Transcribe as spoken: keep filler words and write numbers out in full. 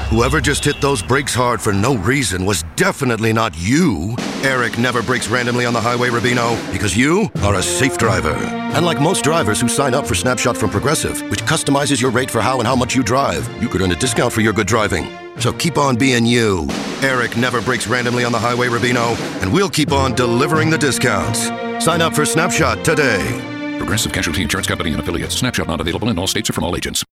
Whoever just hit those brakes hard for no reason was definitely not you. Eric never brakes randomly on the highway, Rubino, because you are a safe driver. And like most drivers who sign up for Snapshot from Progressive, which customizes your rate for how and how much you drive, you could earn a discount for your good driving. So keep on being you. Eric never brakes randomly on the highway, Rubino, and we'll keep on delivering the discounts. Sign up for Snapshot today. Progressive Casualty Insurance Company and affiliates. Snapshot not available in all states or from all agents.